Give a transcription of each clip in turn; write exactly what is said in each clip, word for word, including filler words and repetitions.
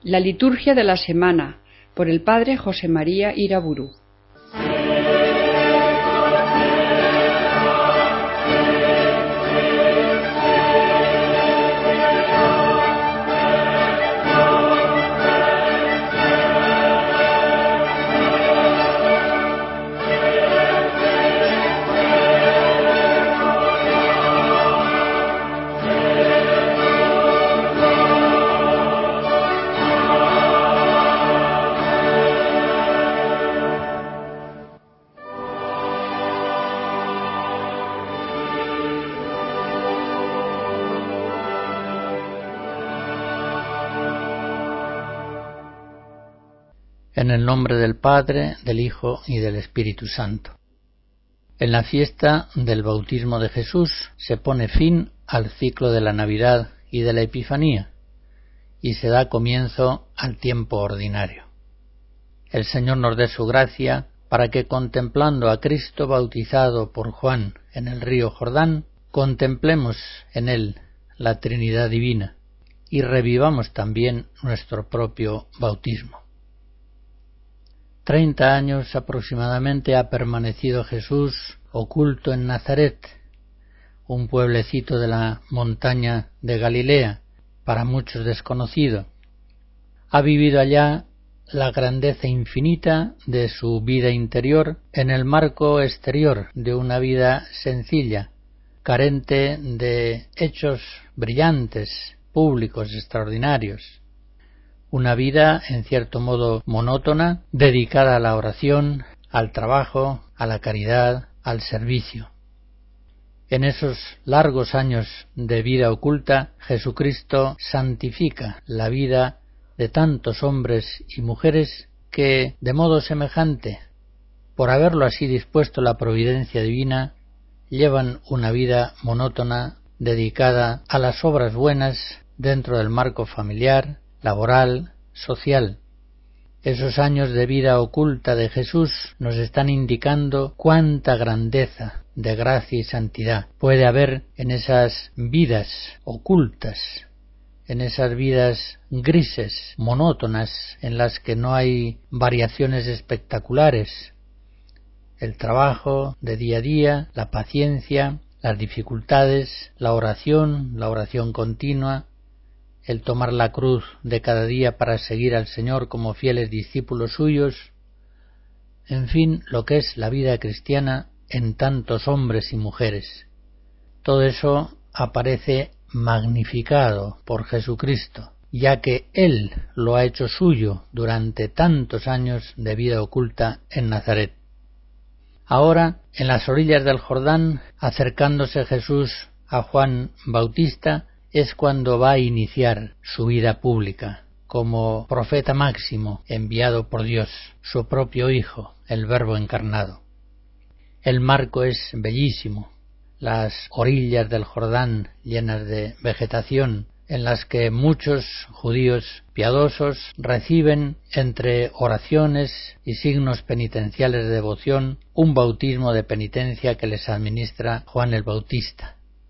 La liturgia de la semana, por el padre José María Iraburu. En el nombre del Padre, del Hijo y del Espíritu Santo. En la fiesta del bautismo de Jesús se pone fin al ciclo de la Navidad y de la Epifanía y se da comienzo al tiempo ordinario. El Señor nos dé su gracia para que, contemplando a Cristo bautizado por Juan en el río Jordán, contemplemos en él la Trinidad Divina y revivamos también nuestro propio bautismo. Treinta años aproximadamente ha permanecido Jesús oculto en Nazaret, un pueblecito de la montaña de Galilea, para muchos desconocido. Ha vivido allá la grandeza infinita de su vida interior en el marco exterior de una vida sencilla, carente de hechos brillantes, públicos, extraordinarios. Una vida, en cierto modo, monótona, dedicada a la oración, al trabajo, a la caridad, al servicio. En esos largos años de vida oculta, Jesucristo santifica la vida de tantos hombres y mujeres que, de modo semejante, por haberlo así dispuesto la providencia divina, llevan una vida monótona dedicada a las obras buenas dentro del marco familiar, laboral, social. Esos años de vida oculta de Jesús nos están indicando cuánta grandeza de gracia y santidad puede haber en esas vidas ocultas, en esas vidas grises, monótonas, en las que no hay variaciones espectaculares. El trabajo de día a día, la paciencia, las dificultades, la oración, la oración continua, el tomar la cruz de cada día para seguir al Señor como fieles discípulos suyos, en fin, lo que es la vida cristiana en tantos hombres y mujeres. Todo eso aparece magnificado por Jesucristo, ya que Él lo ha hecho suyo durante tantos años de vida oculta en Nazaret. Ahora, en las orillas del Jordán, acercándose Jesús a Juan Bautista, es cuando va a iniciar su vida pública, como profeta máximo enviado por Dios, su propio Hijo, el Verbo encarnado. El marco es bellísimo, las orillas del Jordán llenas de vegetación, en las que muchos judíos piadosos reciben, entre oraciones y signos penitenciales de devoción, un bautismo de penitencia que les administra Juan el Bautista.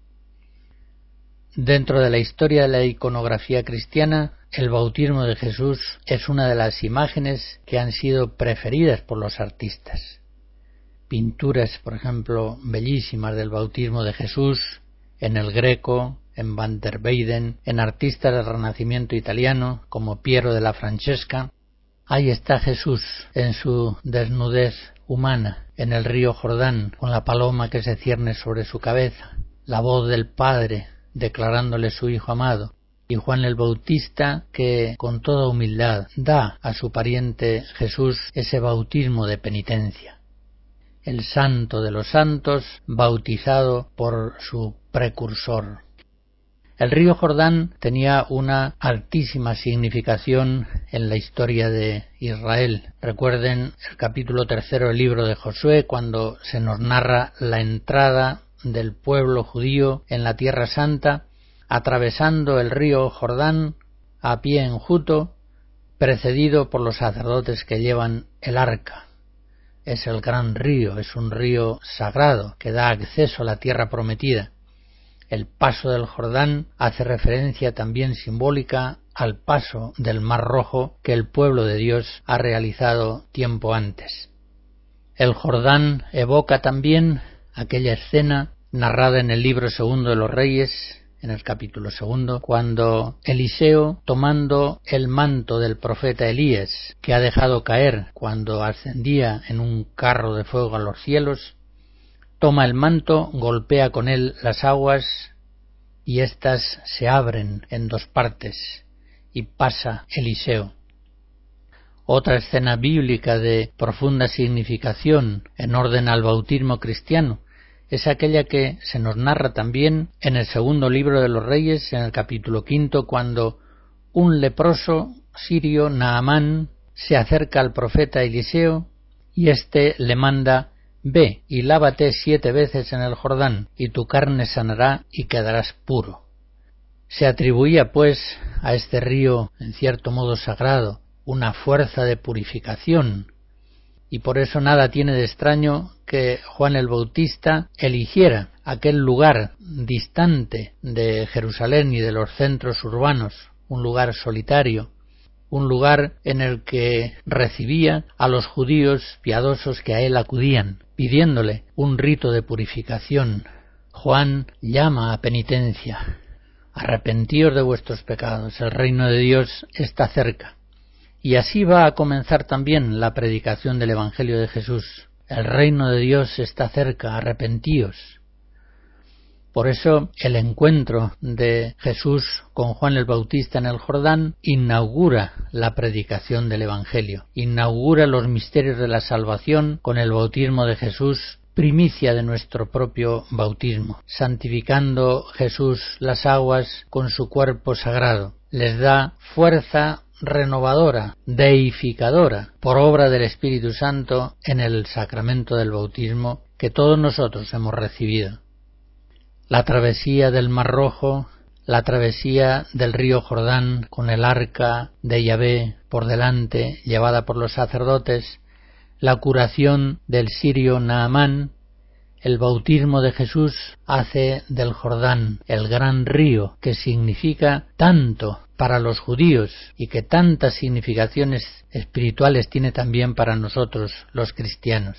Dentro de la historia de la iconografía cristiana, el bautismo de Jesús es una de las imágenes que han sido preferidas por los artistas. Pinturas, por ejemplo, bellísimas del bautismo de Jesús en el Greco, en Van der Weyden, en artistas del Renacimiento italiano como Piero della Francesca. Ahí está Jesús en su desnudez humana, en el río Jordán, con la paloma que se cierne sobre su cabeza, la voz del Padre declarándole su Hijo amado, y Juan el Bautista que con toda humildad da a su pariente Jesús ese bautismo de penitencia. El santo de los santos bautizado por su precursor. El río Jordán tenía una altísima significación en la historia de Israel. Recuerden el capítulo tercero del libro de Josué, cuando se nos narra la entrada del pueblo judío en la Tierra Santa, atravesando el río Jordán a pie enjuto, precedido por los sacerdotes que llevan el arca. Es el gran río, es un río sagrado que da acceso a la tierra prometida. El paso del Jordán hace referencia también simbólica al paso del Mar Rojo que el pueblo de Dios ha realizado tiempo antes. El Jordán evoca también aquella escena narrada en el libro segundo de los Reyes, en el capítulo segundo, cuando Eliseo, tomando el manto del profeta Elías, que ha dejado caer cuando ascendía en un carro de fuego a los cielos, toma el manto, golpea con él las aguas y éstas se abren en dos partes y pasa Eliseo. Otra escena bíblica de profunda significación en orden al bautismo cristiano es aquella que se nos narra también en el segundo libro de los Reyes, en el capítulo quinto, cuando un leproso sirio, Naamán, se acerca al profeta Eliseo y éste le manda: «Ve y lávate siete veces en el Jordán, y tu carne sanará y quedarás puro». Se atribuía, pues, a este río, en cierto modo sagrado, una fuerza de purificación, y por eso nada tiene de extraño que Juan el Bautista eligiera aquel lugar distante de Jerusalén y de los centros urbanos, un lugar solitario, un lugar en el que recibía a los judíos piadosos que a él acudían, pidiéndole un rito de purificación. Juan llama a penitencia: «Arrepentíos de vuestros pecados, el reino de Dios está cerca». Y así va a comenzar también la predicación del Evangelio de Jesús: «El reino de Dios está cerca, arrepentíos». Por eso el encuentro de Jesús con Juan el Bautista en el Jordán inaugura la predicación del Evangelio, inaugura los misterios de la salvación con el bautismo de Jesús, primicia de nuestro propio bautismo, santificando Jesús las aguas con su cuerpo sagrado. Les da fuerza renovadora, deificadora, por obra del Espíritu Santo en el sacramento del bautismo que todos nosotros hemos recibido. La travesía del Mar Rojo, la travesía del río Jordán con el arca de Yahvé por delante, llevada por los sacerdotes, la curación del sirio Naamán, el bautismo de Jesús hace del Jordán el gran río que significa tanto para los judíos y que tantas significaciones espirituales tiene también para nosotros los cristianos.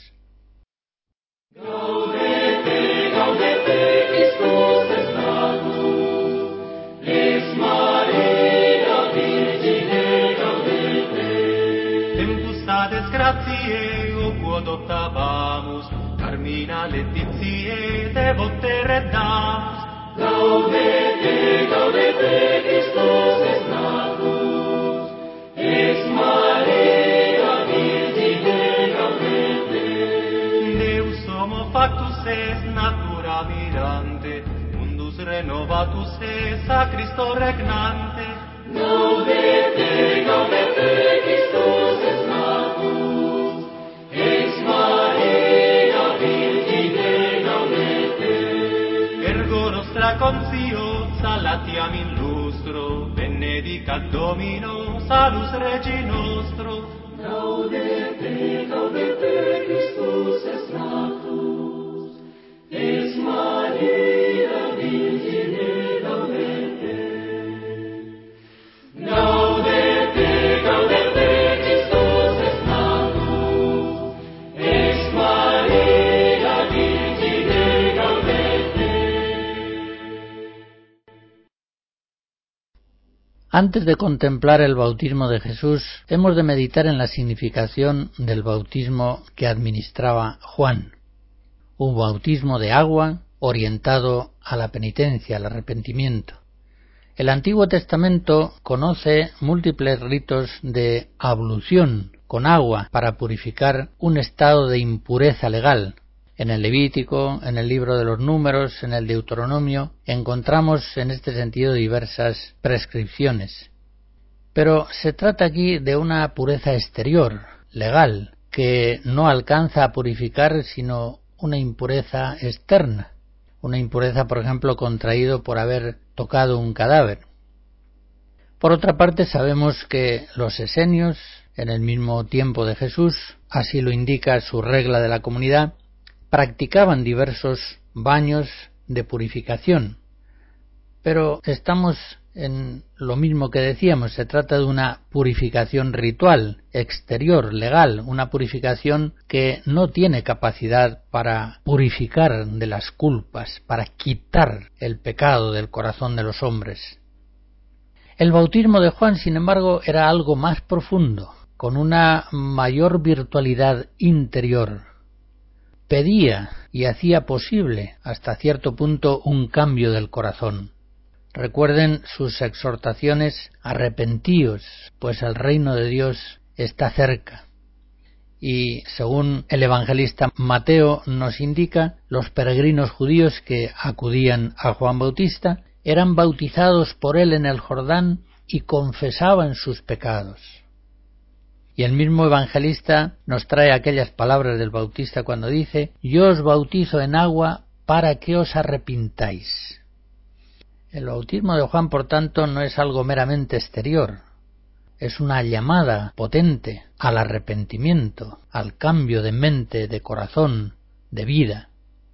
Gaudete, gaudete, Christus est natus, lex Maria Virgine gaudete. Tempus ades gratiae, o quod optabamus, Carmina Letitiae, devote reddamus. Gaudete, gaudete, Christus est natus, ex Maria Virgine gaudete. Deus homo factus est, natura mirante, mundus renovatus est, a Christo regnante. Gaudete, gaudete, Christus est natus, ex Maria Virgine gaudete. Ergo nostra conscio salatiam in lustro, benedicat Domino, salus Regi nostro. Gaudete, gaudete, Christus est natus, ex Maria Virgine gaudete. Gaudete, gaudete, Christus est natus, ex Maria Virgine gaudete. Antes de contemplar el bautismo de Jesús, hemos de meditar en la significación del bautismo que administraba Juan, un bautismo de agua orientado a la penitencia, al arrepentimiento. El Antiguo Testamento conoce múltiples ritos de ablución con agua para purificar un estado de impureza legal. En el Levítico, en el libro de los Números, en el Deuteronomio, encontramos en este sentido diversas prescripciones. Pero se trata aquí de una pureza exterior, legal, que no alcanza a purificar sino una impureza externa, una impureza, por ejemplo, contraído por haber tocado un cadáver. Por otra parte, sabemos que los esenios, en el mismo tiempo de Jesús, así lo indica su regla de la comunidad, practicaban diversos baños de purificación, pero estamos en lo mismo que decíamos, se trata de una purificación ritual, exterior, legal, una purificación que no tiene capacidad para purificar de las culpas, para quitar el pecado del corazón de los hombres. El bautismo de Juan, sin embargo, era algo más profundo, con una mayor virtualidad interior. Pedía y hacía posible, hasta cierto punto, un cambio del corazón. Recuerden sus exhortaciones: arrepentíos, pues el reino de Dios está cerca. Y según el evangelista Mateo nos indica, los peregrinos judíos que acudían a Juan Bautista eran bautizados por él en el Jordán y confesaban sus pecados. Y el mismo evangelista nos trae aquellas palabras del Bautista cuando dice: yo os bautizo en agua para que os arrepintáis. El bautismo de Juan, por tanto, no es algo meramente exterior, es una llamada potente al arrepentimiento, al cambio de mente, de corazón, de vida.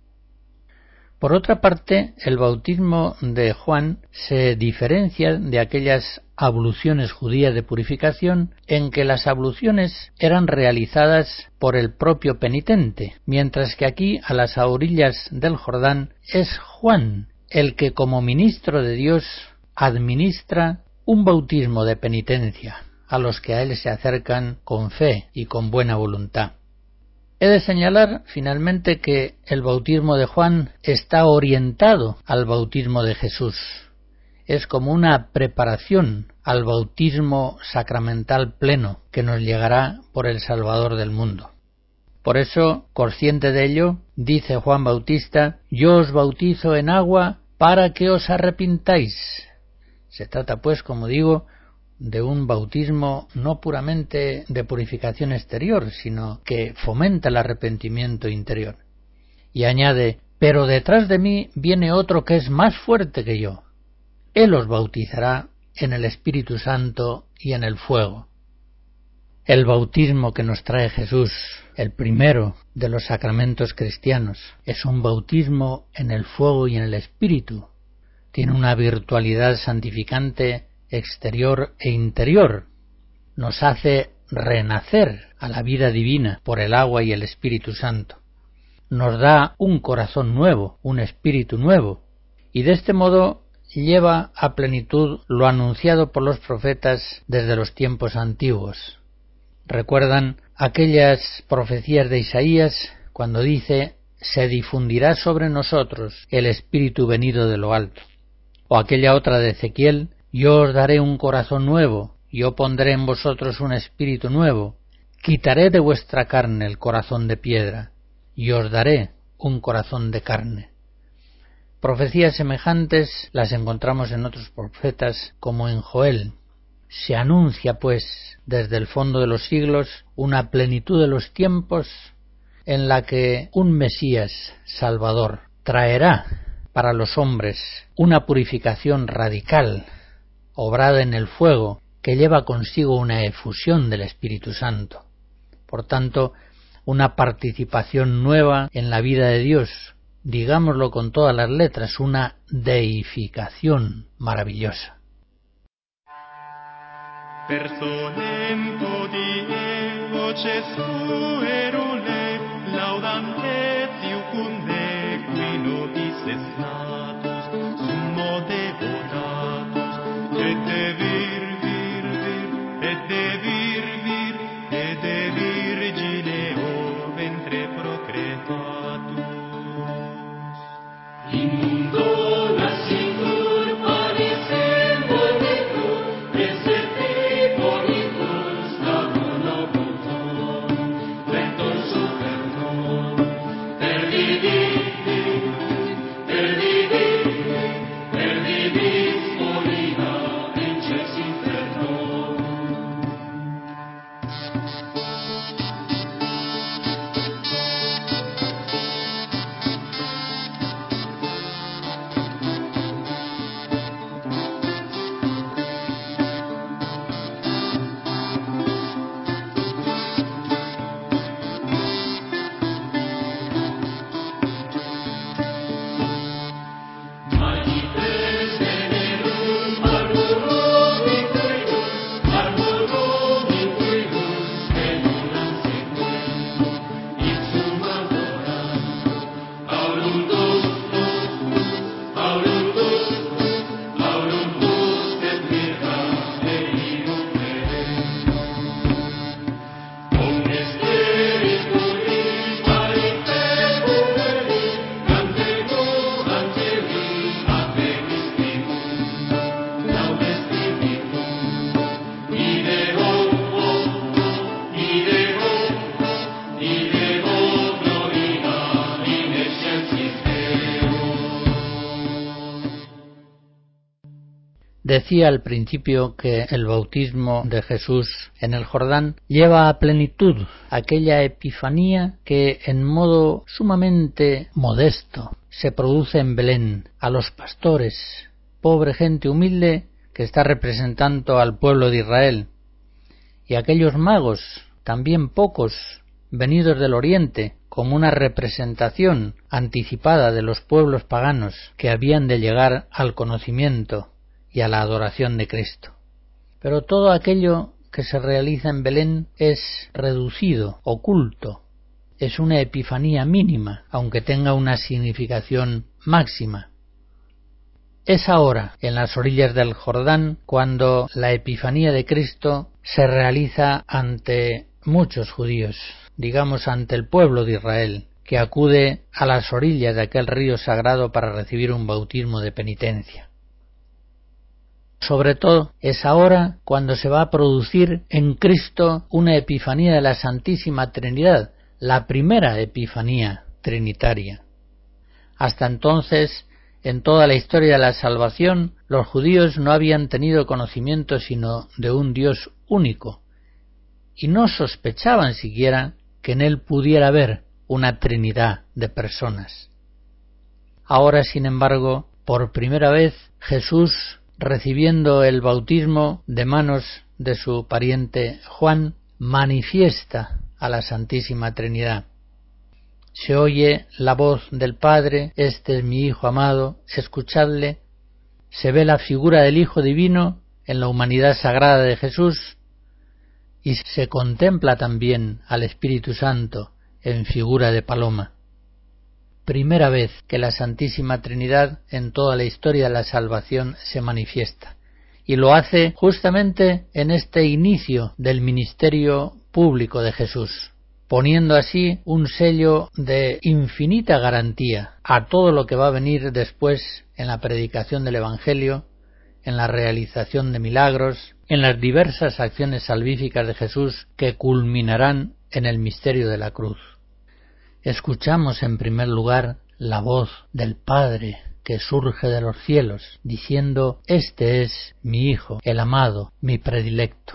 Por otra parte, el bautismo de Juan se diferencia de aquellas abluciones judías de purificación en que las abluciones eran realizadas por el propio penitente, mientras que aquí, a las orillas del Jordán, es Juan el que, como ministro de Dios, administra un bautismo de penitencia a los que a él se acercan con fe y con buena voluntad. He de señalar, finalmente, que el bautismo de Juan está orientado al bautismo de Jesús. Es como una preparación al bautismo sacramental pleno que nos llegará por el Salvador del mundo. Por eso, consciente de ello, dice Juan Bautista: yo os bautizo en agua para que os arrepintáis. Se trata, pues, como digo, de un bautismo no puramente de purificación exterior, sino que fomenta el arrepentimiento interior. Y añade: pero detrás de mí viene otro que es más fuerte que yo. Él os bautizará en el Espíritu Santo y en el fuego. El bautismo que nos trae Jesús, el primero de los sacramentos cristianos, es un bautismo en el fuego y en el Espíritu. Tiene una virtualidad santificante exterior e interior. Nos hace renacer a la vida divina por el agua y el Espíritu Santo. Nos da un corazón nuevo, un espíritu nuevo, y de este modo lleva a plenitud lo anunciado por los profetas desde los tiempos antiguos. ¿Recuerdan aquellas profecías de Isaías cuando dice: se difundirá sobre nosotros el Espíritu venido de lo alto? O aquella otra de Ezequiel: yo os daré un corazón nuevo, yo pondré en vosotros un espíritu nuevo, quitaré de vuestra carne el corazón de piedra, y os daré un corazón de carne. Profecías semejantes las encontramos en otros profetas, como en Joel. Se anuncia, pues, desde el fondo de los siglos, una plenitud de los tiempos en la que un Mesías Salvador traerá para los hombres una purificación radical, obrada en el fuego, que lleva consigo una efusión del Espíritu Santo. Por tanto, una participación nueva en la vida de Dios, digámoslo con todas las letras, una deificación maravillosa. Personem hodie voces fuerule, laudam et iucunde, qui nobis est natus, summo devotatus, et de vir, vir, vir, et de vir, vir, et de virgineo ventre procreatus. In mundo nascitur panis et moritur, preserti bonitus tabulo cultum, rector super non, per diviti, per diviti, Decía al principio que el bautismo de Jesús en el Jordán lleva a plenitud aquella epifanía que en modo sumamente modesto se produce en Belén a los pastores, pobre gente humilde que está representando al pueblo de Israel, y aquellos magos, también pocos, venidos del Oriente, como una representación anticipada de los pueblos paganos que habían de llegar al conocimiento y a la adoración de Cristo. Pero todo aquello que se realiza en Belén es reducido, oculto, es una epifanía mínima, aunque tenga una significación máxima. Es ahora, en las orillas del Jordán, cuando la epifanía de Cristo se realiza ante muchos judíos, digamos ante el pueblo de Israel, que acude a las orillas de aquel río sagrado para recibir un bautismo de penitencia. Sobre todo, es ahora cuando se va a producir en Cristo una epifanía de la Santísima Trinidad, la primera epifanía trinitaria. Hasta entonces, en toda la historia de la salvación, los judíos no habían tenido conocimiento sino de un Dios único, y no sospechaban siquiera que en él pudiera haber una trinidad de personas. Ahora, sin embargo, por primera vez, Jesús, recibiendo el bautismo de manos de su pariente Juan, manifiesta a la Santísima Trinidad. Se oye la voz del Padre: este es mi Hijo amado, escuchadle. Se ve la figura del Hijo Divino en la humanidad sagrada de Jesús, y se contempla también al Espíritu Santo en figura de paloma. Primera vez que la Santísima Trinidad en toda la historia de la salvación se manifiesta, y lo hace justamente en este inicio del ministerio público de Jesús, poniendo así un sello de infinita garantía a todo lo que va a venir después en la predicación del Evangelio, en la realización de milagros, en las diversas acciones salvíficas de Jesús que culminarán en el misterio de la cruz. Escuchamos en primer lugar la voz del Padre que surge de los cielos, diciendo: este es mi Hijo, el amado, mi predilecto.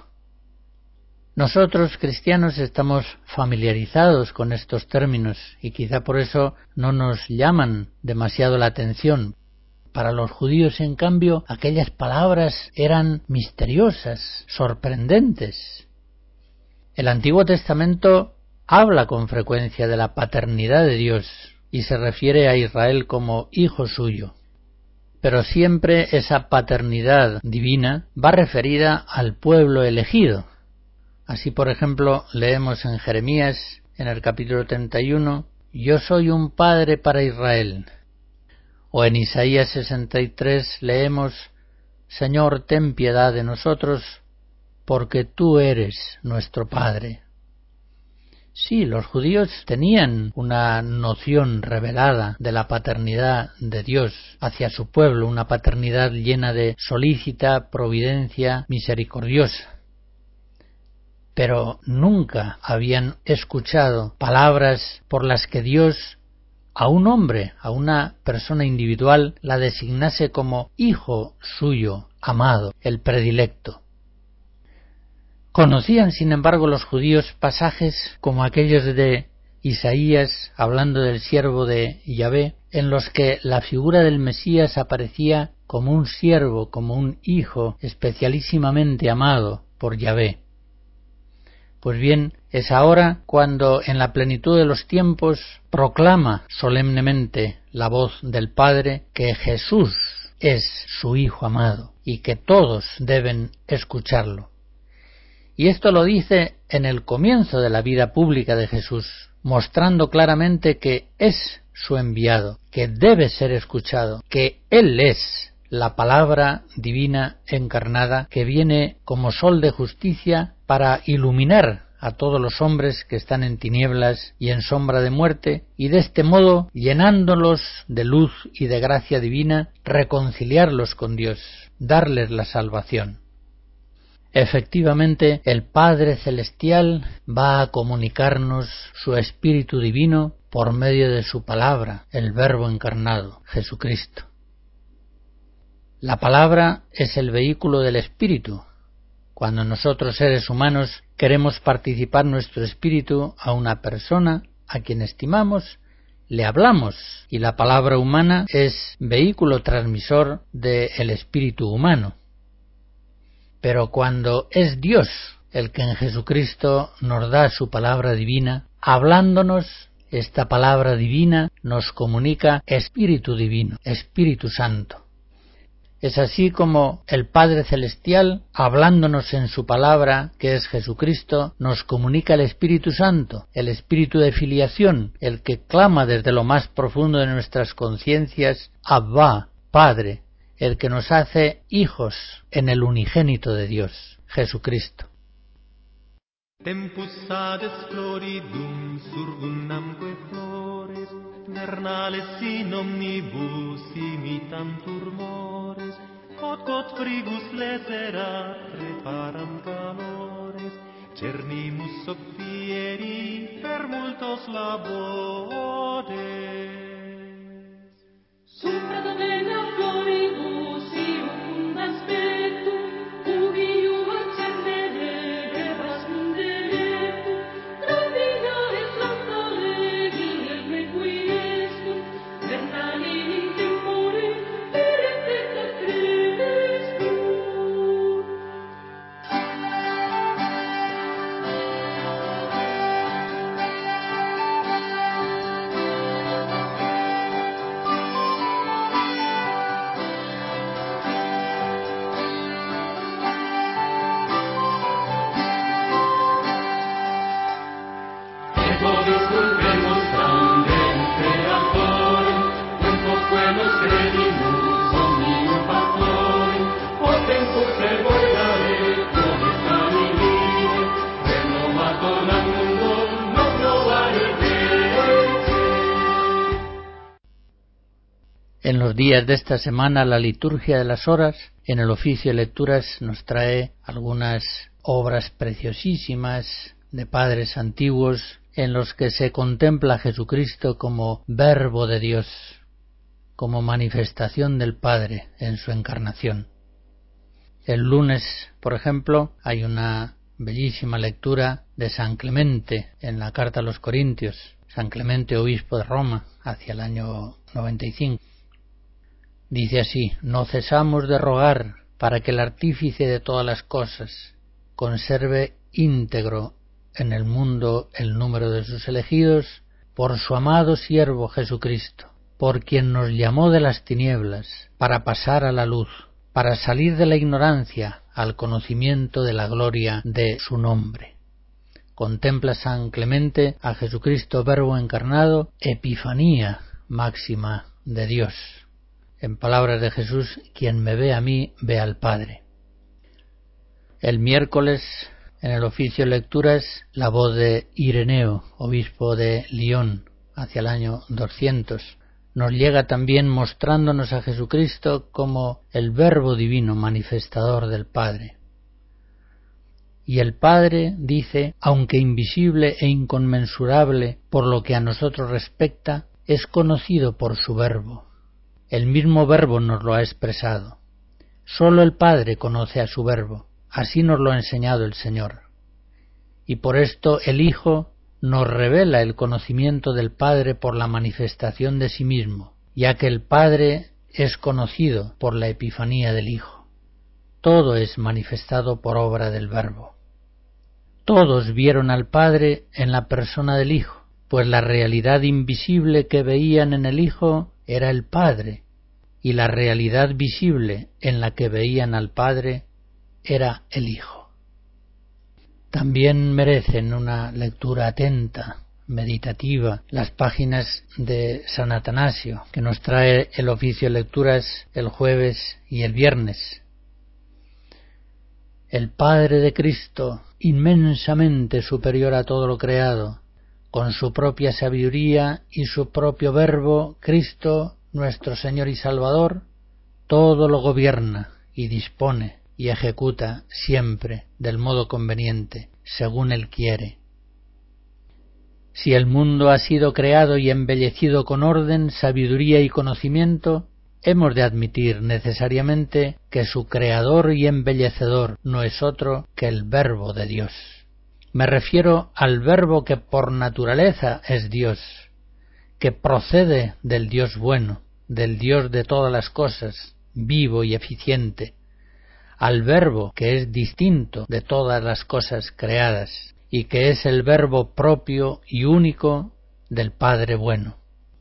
Nosotros, cristianos, estamos familiarizados con estos términos y quizá por eso no nos llaman demasiado la atención. Para los judíos, en cambio, aquellas palabras eran misteriosas, sorprendentes. El Antiguo Testamento habla con frecuencia de la paternidad de Dios y se refiere a Israel como hijo suyo. Pero siempre esa paternidad divina va referida al pueblo elegido. Así, por ejemplo, leemos en Jeremías, en el capítulo treinta y uno, yo soy un padre para Israel. O en Isaías sesenta y tres leemos, Señor, ten piedad de nosotros, porque tú eres nuestro Padre. Sí, los judíos tenían una noción revelada de la paternidad de Dios hacia su pueblo, una paternidad llena de solícita providencia misericordiosa. Pero nunca habían escuchado palabras por las que Dios a un hombre, a una persona individual, la designase como hijo suyo, amado, el predilecto. Conocían, sin embargo, los judíos pasajes como aquellos de Isaías, hablando del siervo de Yahvé, en los que la figura del Mesías aparecía como un siervo, como un hijo especialísimamente amado por Yahvé. Pues bien, es ahora cuando en la plenitud de los tiempos proclama solemnemente la voz del Padre que Jesús es su Hijo amado y que todos deben escucharlo. Y esto lo dice en el comienzo de la vida pública de Jesús, mostrando claramente que es su enviado, que debe ser escuchado, que Él es la palabra divina encarnada que viene como sol de justicia para iluminar a todos los hombres que están en tinieblas y en sombra de muerte, y de este modo, llenándolos de luz y de gracia divina, reconciliarlos con Dios, darles la salvación. Efectivamente, el Padre Celestial va a comunicarnos su Espíritu Divino por medio de su palabra, el Verbo encarnado, Jesucristo. La palabra es el vehículo del espíritu. Cuando nosotros seres humanos queremos participar nuestro espíritu a una persona a quien estimamos, le hablamos, y la palabra humana es vehículo transmisor del espíritu humano. Pero cuando es Dios el que en Jesucristo nos da su palabra divina, hablándonos, esta palabra divina nos comunica Espíritu Divino, Espíritu Santo. Es así como el Padre Celestial, hablándonos en su palabra, que es Jesucristo, nos comunica el Espíritu Santo, el Espíritu de filiación, el que clama desde lo más profundo de nuestras conciencias, Abba, Padre, el que nos hace hijos en el unigénito de Dios, Jesucristo. Tempus ades floridum surgundamque flores, vernales in omnibus imitantur mores, quod quod frigus lesera preparam calores, cernimus hoc fieri per multos labores. Supra domena floribus ium aspectum, ubi iua cernere devas munderectum, gravina et lanta legine requiescum, vernali in tempore, perentet crescum. En los días de esta semana, la liturgia de las horas, en el oficio de lecturas, nos trae algunas obras preciosísimas de padres antiguos en los que se contempla a Jesucristo como Verbo de Dios, como manifestación del Padre en su encarnación. El lunes, por ejemplo, hay una bellísima lectura de San Clemente en la carta a los Corintios, San Clemente, obispo de Roma, hacia el año noventa y cinco. Dice así: no cesamos de rogar para que el artífice de todas las cosas conserve íntegro en el mundo el número de sus elegidos, por su amado siervo Jesucristo, por quien nos llamó de las tinieblas para pasar a la luz, para salir de la ignorancia al conocimiento de la gloria de su nombre. Contempla San Clemente a Jesucristo Verbo encarnado, epifanía máxima de Dios. En palabras de Jesús, quien me ve a mí, ve al Padre. El miércoles, en el oficio de lecturas, la voz de Ireneo, obispo de Lyon, hacia el año doscientos, nos llega también mostrándonos a Jesucristo como el Verbo divino manifestador del Padre. Y el Padre, dice, aunque invisible e inconmensurable por lo que a nosotros respecta, es conocido por su Verbo. El mismo Verbo nos lo ha expresado. Sólo el Padre conoce a su Verbo, así nos lo ha enseñado el Señor. Y por esto el Hijo nos revela el conocimiento del Padre por la manifestación de sí mismo, ya que el Padre es conocido por la epifanía del Hijo. Todo es manifestado por obra del Verbo. Todos vieron al Padre en la persona del Hijo, pues la realidad invisible que veían en el Hijo era el Padre, y la realidad visible en la que veían al Padre era el Hijo. También merecen una lectura atenta, meditativa, las páginas de San Atanasio, que nos trae el oficio de lecturas el jueves y el viernes. El Padre de Cristo, inmensamente superior a todo lo creado, con su propia sabiduría y su propio Verbo, Cristo, nuestro Señor y Salvador, todo lo gobierna y dispone y ejecuta siempre del modo conveniente, según Él quiere. Si el mundo ha sido creado y embellecido con orden, sabiduría y conocimiento, hemos de admitir necesariamente que su creador y embellecedor no es otro que el Verbo de Dios. Me refiero al Verbo que por naturaleza es Dios, que procede del Dios bueno, del Dios de todas las cosas, vivo y eficiente, al Verbo que es distinto de todas las cosas creadas y que es el Verbo propio y único del Padre bueno.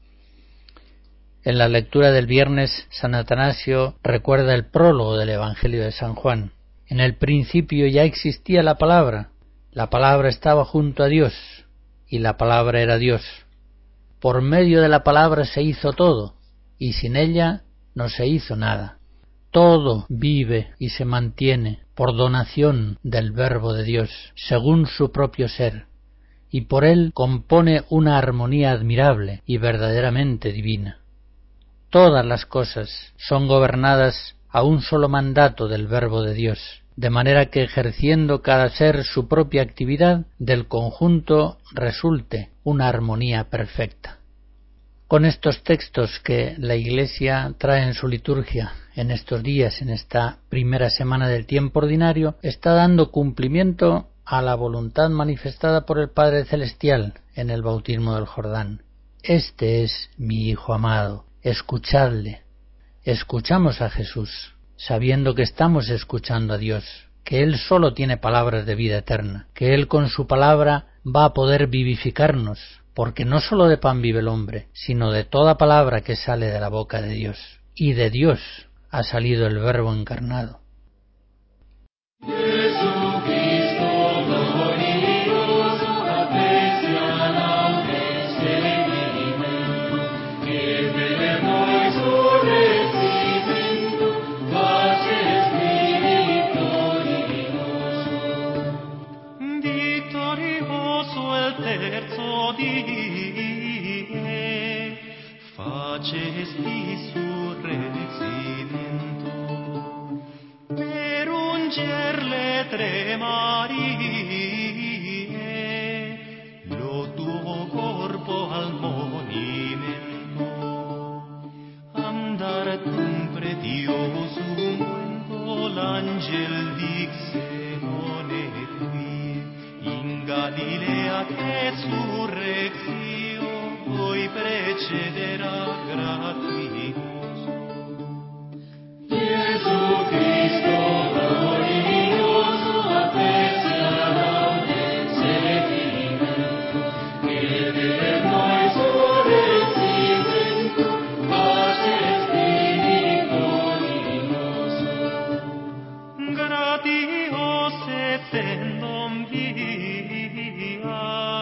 En la lectura del viernes, San Atanasio recuerda el prólogo del Evangelio de San Juan. En el principio ya existía la palabra, la palabra estaba junto a Dios, y la palabra era Dios. Por medio de la palabra se hizo todo, y sin ella no se hizo nada. Todo vive y se mantiene por donación del Verbo de Dios, según su propio ser, y por él compone una armonía admirable y verdaderamente divina. Todas las cosas son gobernadas a un solo mandato del Verbo de Dios, de manera que ejerciendo cada ser su propia actividad, del conjunto resulte una armonía perfecta. Con estos textos que la Iglesia trae en su liturgia en estos días, en esta primera semana del tiempo ordinario, está dando cumplimiento a la voluntad manifestada por el Padre Celestial en el bautismo del Jordán. Este es mi Hijo amado, escuchadle. Escuchamos a Jesús, sabiendo que estamos escuchando a Dios, que Él solo tiene palabras de vida eterna, que Él con su palabra va a poder vivificarnos, porque no solo de pan vive el hombre, sino de toda palabra que sale de la boca de Dios. Y de Dios ha salido el Verbo encarnado. Facesti surreximento per ungerle tre Marie, lo tuo corpo al monimento, andar cum pretioso ungüento, l'angel dixe non et qui, in Galilea che surrexio voi precederà gratuitoso. Gesù Cristo glorioso, a te sia laude selettimento, che per noi surreximento, pace spirito divinoso. Gratios essendum via,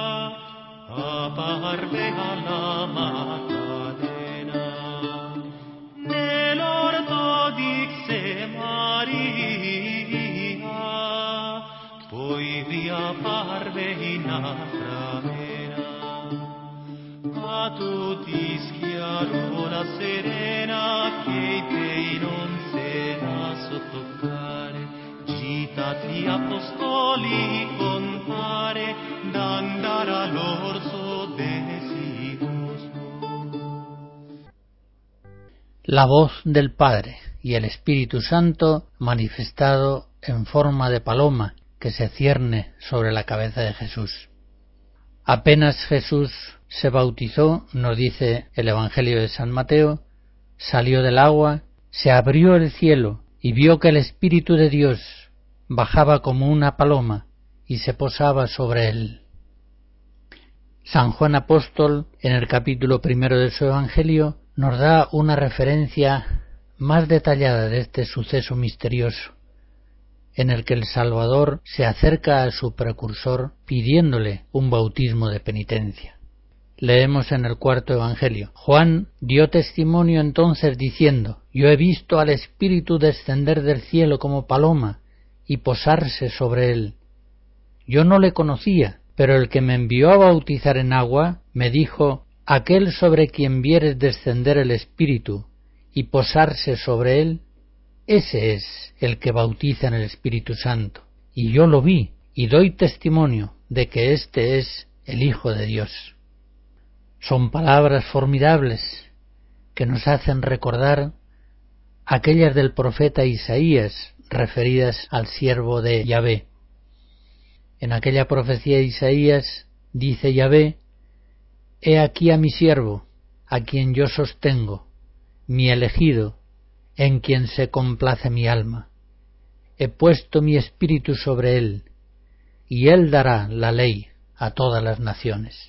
apparve alla Maddalena, nell'orto dixe Maria, poi riapparve in Aframena, a tutti schiarò la serena, che i pei non se la sottoccare, gitati apostoli compare, d'andare all'orso desideroso. La voz del Padre y el Espíritu Santo manifestado en forma de paloma que se cierne sobre la cabeza de Jesús. Apenas Jesús se bautizó, nos dice el Evangelio de San Mateo, salió del agua, se abrió el cielo y vio que el Espíritu de Dios bajaba como una paloma y se posaba sobre él. San Juan Apóstol, en el capítulo primero de su Evangelio, nos da una referencia más detallada de este suceso misterioso, en el que el Salvador se acerca a su precursor pidiéndole un bautismo de penitencia. Leemos en el cuarto Evangelio: Juan dio testimonio entonces diciendo: Yo he visto al Espíritu descender del cielo como paloma y posarse sobre él. Yo no le conocía, pero el que me envió a bautizar en agua me dijo: Aquel sobre quien vieres descender el Espíritu y posarse sobre él, ese es el que bautiza en el Espíritu Santo. Y yo lo vi y doy testimonio de que éste es el Hijo de Dios. Son palabras formidables que nos hacen recordar aquellas del profeta Isaías, referidas al siervo de Yahvé. En aquella profecía de Isaías dice Yahvé: «He aquí a mi siervo, a quien yo sostengo, mi elegido, en quien se complace mi alma. He puesto mi espíritu sobre él, y él dará la ley a todas las naciones».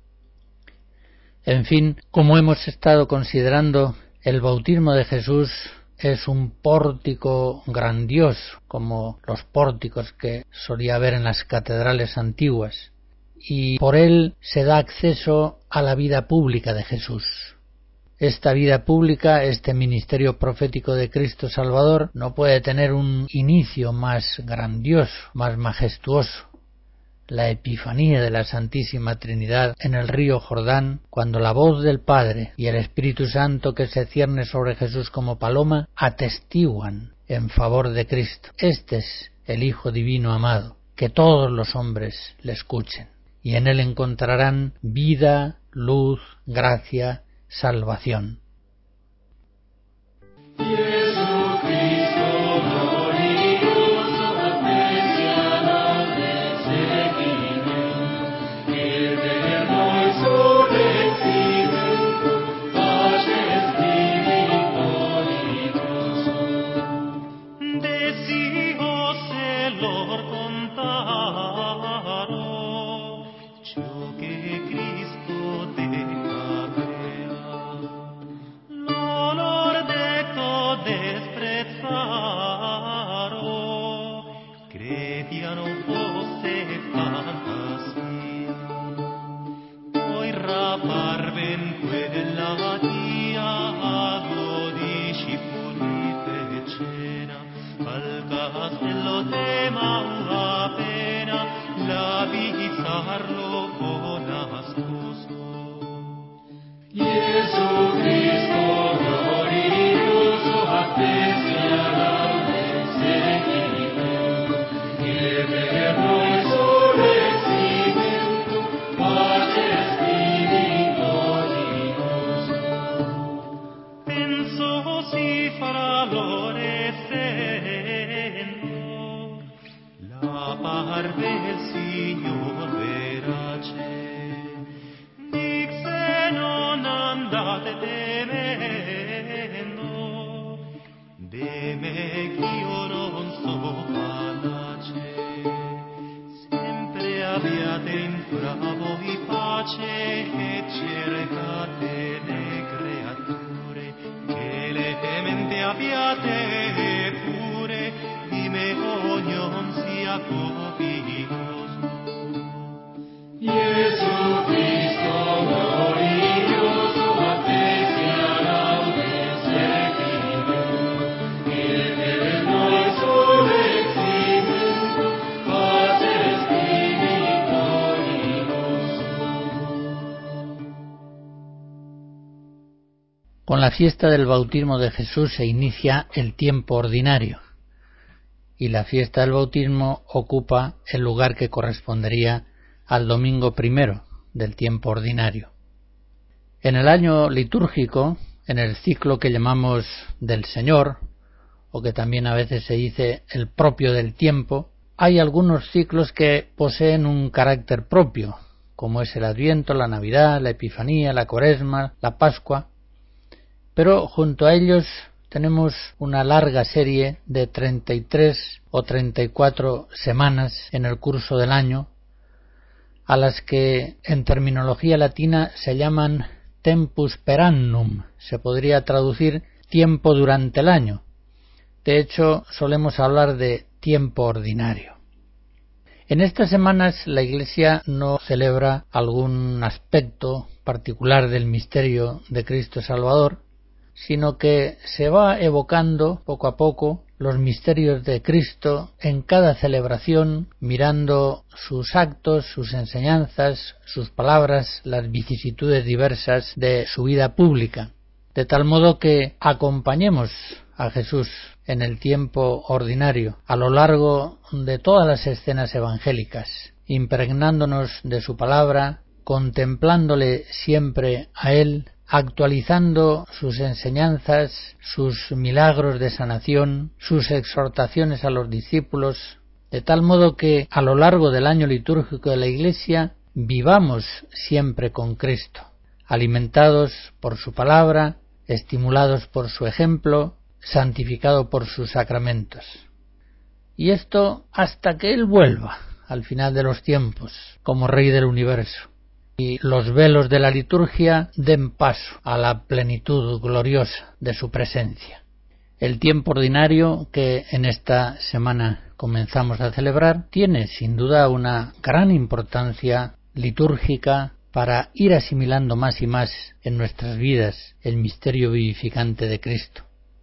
En fin, como hemos estado considerando, el bautismo de Jesús es un pórtico grandioso, como los pórticos que solía haber en las catedrales antiguas, y por él se da acceso a la vida pública de Jesús. Esta vida pública, este ministerio profético de Cristo Salvador, no puede tener un inicio más grandioso, más majestuoso. La epifanía de la Santísima Trinidad en el río Jordán, cuando la voz del Padre y el Espíritu Santo que se cierne sobre Jesús como paloma atestiguan en favor de Cristo. Este es el Hijo Divino amado, que todos los hombres le escuchen, y en él encontrarán vida, luz, gracia, salvación. Con la fiesta del bautismo de Jesús se inicia el tiempo ordinario, y la fiesta del bautismo ocupa el lugar que correspondería al domingo primero del tiempo ordinario. En el año litúrgico, en el ciclo que llamamos del Señor, o que también a veces se dice el propio del tiempo, hay algunos ciclos que poseen un carácter propio, como es el Adviento, la Navidad, la Epifanía, la Cuaresma, la Pascua. Pero junto a ellos tenemos una larga serie de treinta y tres o treinta y cuatro semanas en el curso del año, a las que en terminología latina se llaman tempus per annum, se podría traducir tiempo durante el año. De hecho, solemos hablar de tiempo ordinario. En estas semanas la Iglesia no celebra algún aspecto particular del misterio de Cristo Salvador, sino que se va evocando poco a poco los misterios de Cristo en cada celebración, mirando sus actos, sus enseñanzas, sus palabras, las vicisitudes diversas de su vida pública, de tal modo que acompañemos a Jesús en el tiempo ordinario a lo largo de todas las escenas evangélicas, impregnándonos de su palabra, contemplándole siempre a Él, actualizando sus enseñanzas, sus milagros de sanación, sus exhortaciones a los discípulos, de tal modo que a lo largo del año litúrgico de la Iglesia vivamos siempre con Cristo, alimentados por su palabra, estimulados por su ejemplo, santificados por sus sacramentos. Y esto hasta que Él vuelva al final de los tiempos como Rey del universo y los velos de la liturgia den paso a la plenitud gloriosa de su presencia. El tiempo ordinario que en esta semana comenzamos a celebrar tiene sin duda una gran importancia litúrgica para ir asimilando más y más en nuestras vidas el misterio vivificante de Cristo.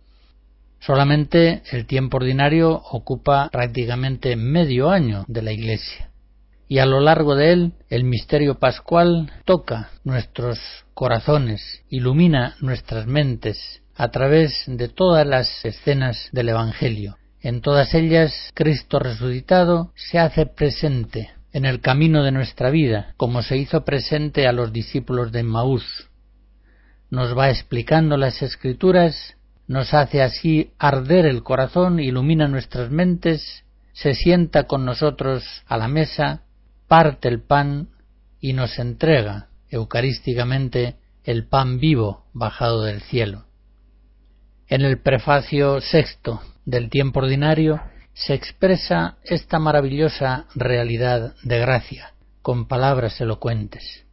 Solamente el tiempo ordinario ocupa prácticamente medio año de la Iglesia, y a lo largo de él el misterio pascual toca nuestros corazones, ilumina nuestras mentes a través de todas las escenas del Evangelio. En todas ellas Cristo resucitado se hace presente en el camino de nuestra vida, como se hizo presente a los discípulos de Emmaús. Nos va explicando las Escrituras, nos hace así arder el corazón, ilumina nuestras mentes, se sienta con nosotros a la mesa, parte el pan y nos entrega eucarísticamente el pan vivo bajado del cielo. En el prefacio sexto del tiempo ordinario se expresa esta maravillosa realidad de gracia con palabras elocuentes.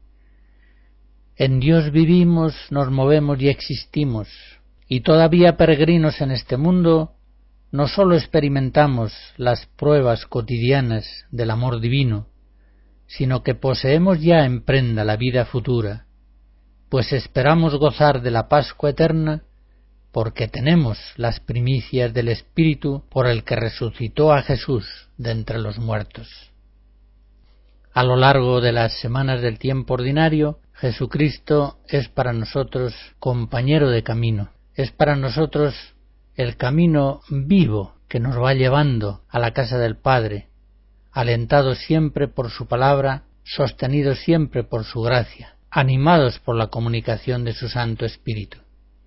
En Dios vivimos, nos movemos y existimos, y todavía peregrinos en este mundo, no sólo experimentamos las pruebas cotidianas del amor divino, sino que poseemos ya en prenda la vida futura, pues esperamos gozar de la Pascua eterna, porque tenemos las primicias del Espíritu por el que resucitó a Jesús de entre los muertos. A lo largo de las semanas del tiempo ordinario, Jesucristo es para nosotros compañero de camino, es para nosotros el camino vivo que nos va llevando a la casa del Padre, alentados siempre por su palabra, sostenidos siempre por su gracia, animados por la comunicación de su Santo Espíritu.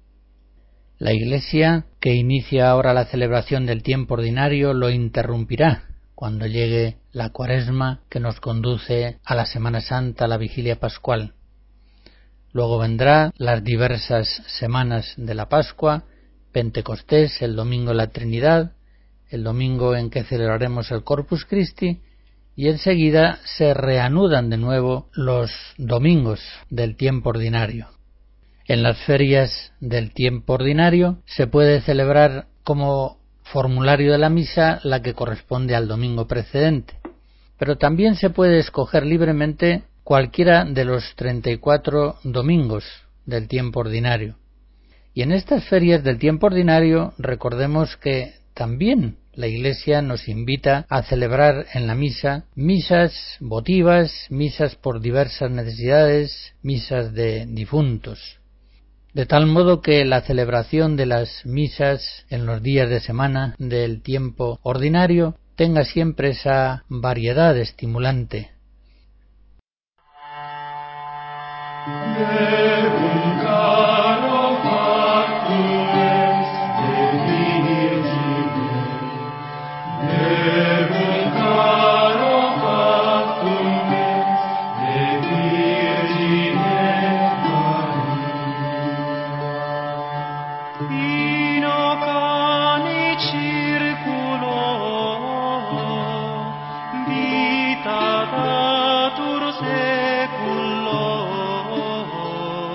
La Iglesia, que inicia ahora la celebración del tiempo ordinario, lo interrumpirá cuando llegue la Cuaresma que nos conduce a la Semana Santa, a la Vigilia Pascual. Luego vendrán las diversas semanas de la Pascua, Pentecostés, el domingo de la Trinidad, el domingo en que celebraremos el Corpus Christi, y enseguida se reanudan de nuevo los domingos del tiempo ordinario. En las ferias del tiempo ordinario se puede celebrar como formulario de la misa la que corresponde al domingo precedente, pero también se puede escoger libremente cualquiera de los treinta y cuatro domingos del tiempo ordinario. Y en estas ferias del tiempo ordinario recordemos que también la Iglesia nos invita a celebrar en la misa misas votivas, misas por diversas necesidades, misas de difuntos. De tal modo que la celebración de las misas en los días de semana del tiempo ordinario tenga siempre esa variedad estimulante. Vita datur seculo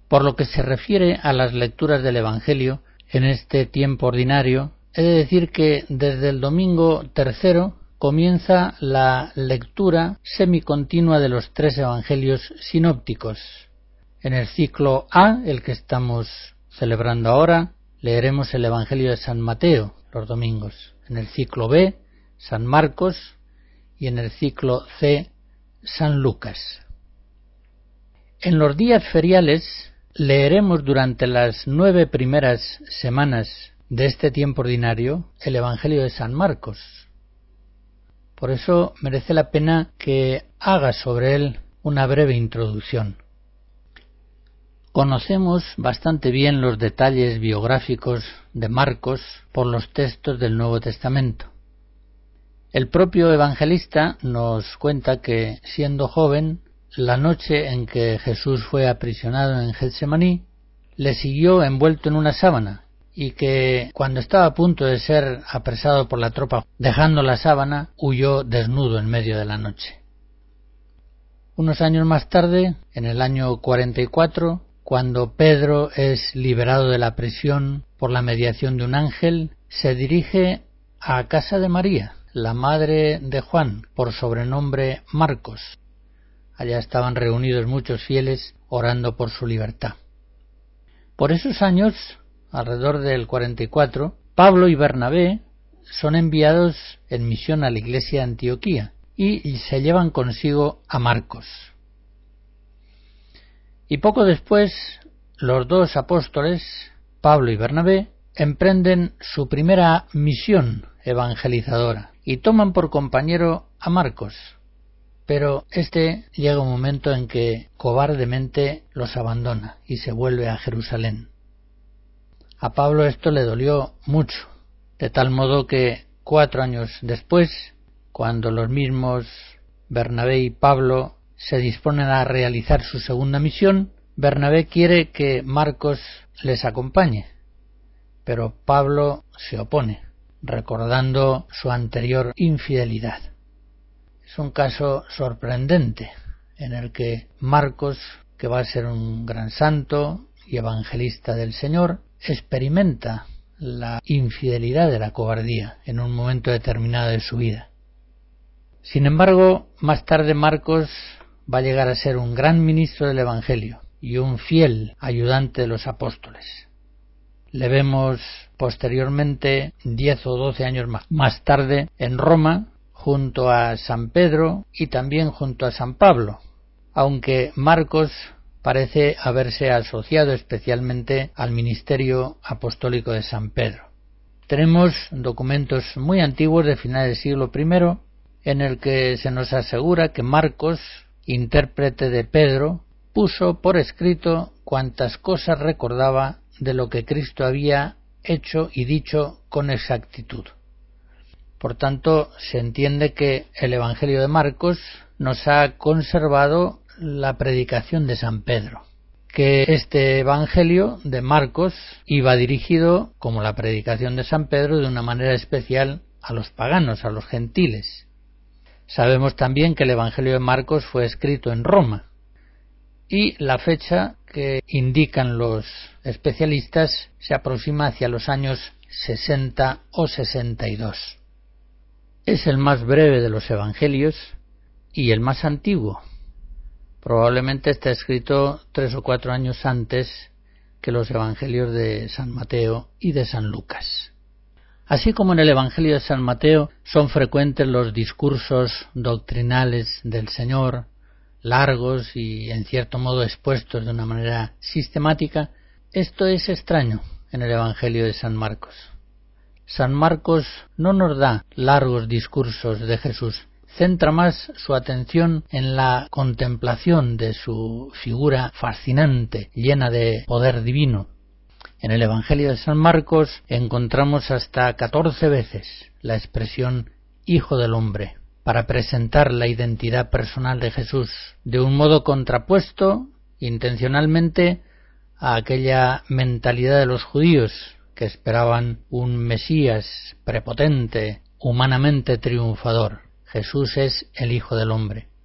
Por lo que se refiere a las lecturas del Evangelio en este tiempo ordinario, he de decir que desde el domingo tercero comienza la lectura semicontinua de los tres Evangelios sinópticos. En el ciclo A, el que estamos celebrando ahora, leeremos el Evangelio de San Mateo los domingos. En el ciclo B, San Marcos, y en el ciclo C, San Lucas. En los días feriales leeremos durante las nueve primeras semanas de este tiempo ordinario el Evangelio de San Marcos. Por eso merece la pena que haga sobre él una breve introducción. Conocemos bastante bien los detalles biográficos de Marcos por los textos del Nuevo Testamento. El propio evangelista nos cuenta que, siendo joven, la noche en que Jesús fue aprisionado en Getsemaní, le siguió envuelto en una sábana, y que cuando estaba a punto de ser apresado por la tropa, dejando la sábana, huyó desnudo en medio de la noche. Unos años más tarde, en el año cuarenta y cuatro, cuando Pedro es liberado de la prisión por la mediación de un ángel, se dirige a casa de María, la madre de Juan, por sobrenombre Marcos. Allá estaban reunidos muchos fieles orando por su libertad. Por esos años, alrededor del cuarenta y cuatro, Pablo y Bernabé son enviados en misión a la iglesia de Antioquía y se llevan consigo a Marcos. Y poco después, los dos apóstoles, Pablo y Bernabé, emprenden su primera misión evangelizadora y toman por compañero a Marcos. Pero este llega un momento en que cobardemente los abandona y se vuelve a Jerusalén. A Pablo esto le dolió mucho, de tal modo que cuatro años después, cuando los mismos Bernabé y Pablo se disponen a realizar su segunda misión, Bernabé quiere que Marcos les acompañe, pero Pablo se opone, recordando su anterior infidelidad. Es un caso sorprendente en el que Marcos, que va a ser un gran santo y evangelista del Señor, experimenta la infidelidad de la cobardía en un momento determinado de su vida. Sin embargo, más tarde Marcos va a llegar a ser un gran ministro del Evangelio y un fiel ayudante de los apóstoles. Le vemos posteriormente, diez o doce años más, más tarde, en Roma, junto a San Pedro y también junto a San Pablo, aunque Marcos parece haberse asociado especialmente al ministerio apostólico de San Pedro. Tenemos documentos muy antiguos de finales del siglo primero en el que se nos asegura que Marcos, intérprete de Pedro, puso por escrito cuantas cosas recordaba de lo que Cristo había hecho y dicho con exactitud. Por tanto, se entiende que el Evangelio de Marcos nos ha conservado la predicación de San Pedro, que este Evangelio de Marcos iba dirigido, como la predicación de San Pedro, de una manera especial a los paganos, a los gentiles. Sabemos también que el Evangelio de Marcos fue escrito en Roma, y la fecha que indican los especialistas se aproxima hacia los años sesenta o sesenta y dos. Es el más breve de los evangelios y el más antiguo. Probablemente está escrito tres o cuatro años antes que los evangelios de San Mateo y de San Lucas. Así como en el Evangelio de San Mateo son frecuentes los discursos doctrinales del Señor, largos y en cierto modo expuestos de una manera sistemática, esto es extraño en el Evangelio de San Marcos. San Marcos no nos da largos discursos de Jesús, centra más su atención en la contemplación de su figura fascinante, llena de poder divino. En el Evangelio de San Marcos encontramos hasta catorce veces la expresión Hijo del Hombre, para presentar la identidad personal de Jesús de un modo contrapuesto intencionalmente a aquella mentalidad de los judíos que esperaban un Mesías prepotente, humanamente triunfador. Jesús es el Hijo del Hombre.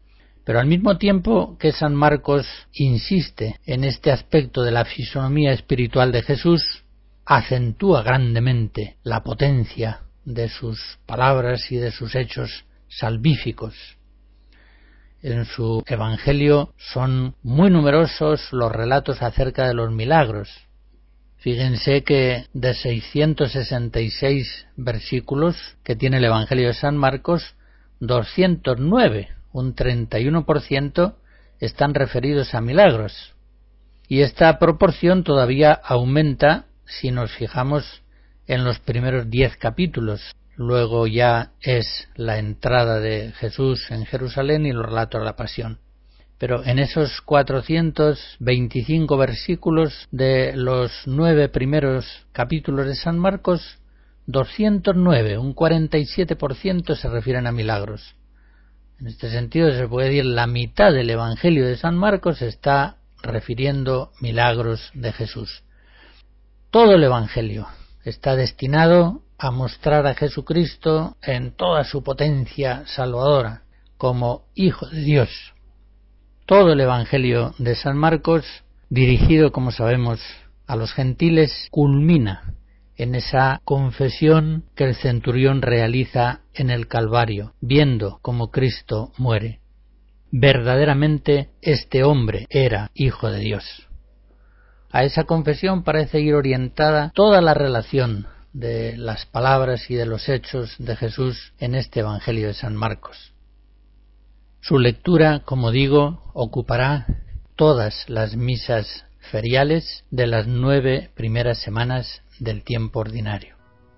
Pero al mismo tiempo que San Marcos insiste en este aspecto de la fisonomía espiritual de Jesús, acentúa grandemente la potencia de sus palabras y de sus hechos salvíficos. En su Evangelio son muy numerosos los relatos acerca de los milagros. Fíjense que de seiscientos sesenta y seis versículos que tiene el Evangelio de San Marcos, doscientos nueve, un treinta y uno por ciento, están referidos a milagros. Y esta proporción todavía aumenta si nos fijamos en los primeros diez capítulos. Luego ya es la entrada de Jesús en Jerusalén y los relatos de la pasión. Pero en esos cuatrocientos veinticinco versículos de los nueve primeros capítulos de San Marcos, doscientos nueve, un cuarenta y siete por ciento, se refieren a milagros. En este sentido se puede decir la mitad del Evangelio de San Marcos está refiriendo milagros de Jesús. Todo el Evangelio está destinado a mostrar a Jesucristo en toda su potencia salvadora, como Hijo de Dios. Todo el Evangelio de San Marcos, dirigido, como sabemos, a los gentiles, culmina en esa confesión que el centurión realiza en el Calvario, viendo cómo Cristo muere. Verdaderamente este hombre era Hijo de Dios. A esa confesión parece ir orientada toda la relación de las palabras y de los hechos de Jesús en este Evangelio de San Marcos. Su lectura, como digo, ocupará todas las misas feriales de las nueve primeras semanas del tiempo ordinario.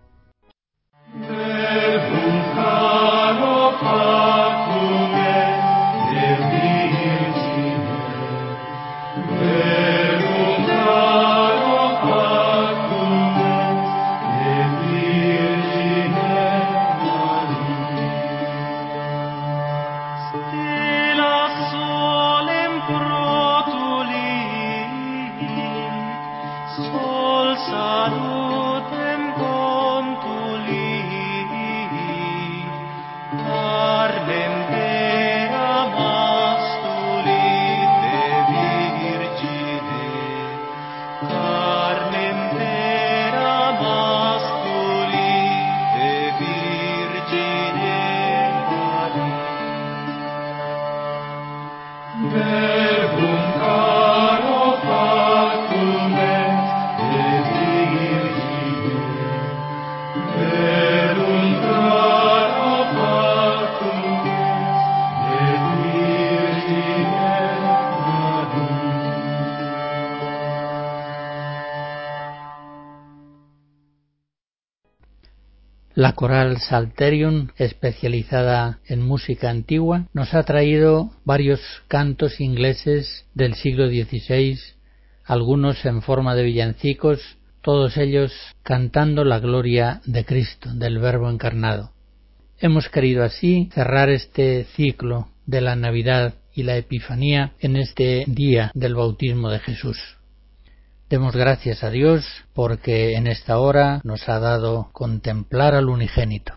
La coral Psalterium, especializada en música antigua, nos ha traído varios cantos ingleses del siglo dieciséis, algunos en forma de villancicos, todos ellos cantando la gloria de Cristo, del Verbo encarnado. Hemos querido así cerrar este ciclo de la Navidad y la Epifanía en este día del bautismo de Jesús. Demos gracias a Dios porque en esta hora nos ha dado contemplar al unigénito.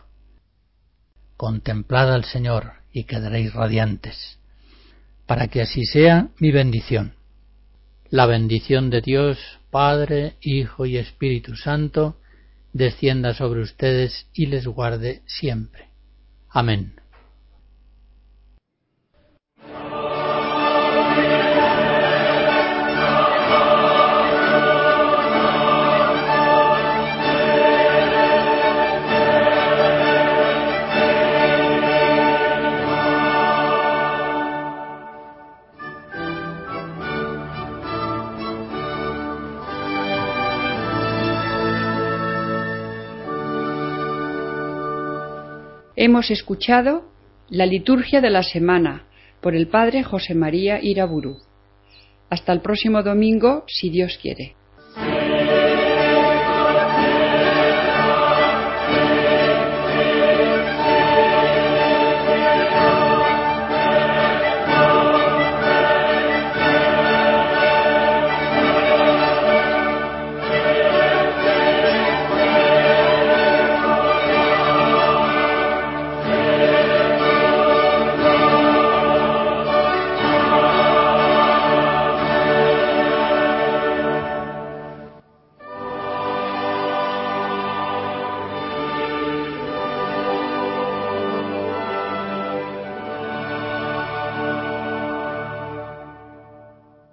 Contemplad al Señor y quedaréis radiantes. Para que así sea, mi bendición. La bendición de Dios, Padre, Hijo y Espíritu Santo, descienda sobre ustedes y les guarde siempre. Amén. Hemos escuchado la liturgia de la semana por el Padre José María Iraburu. Hasta el próximo domingo, si Dios quiere.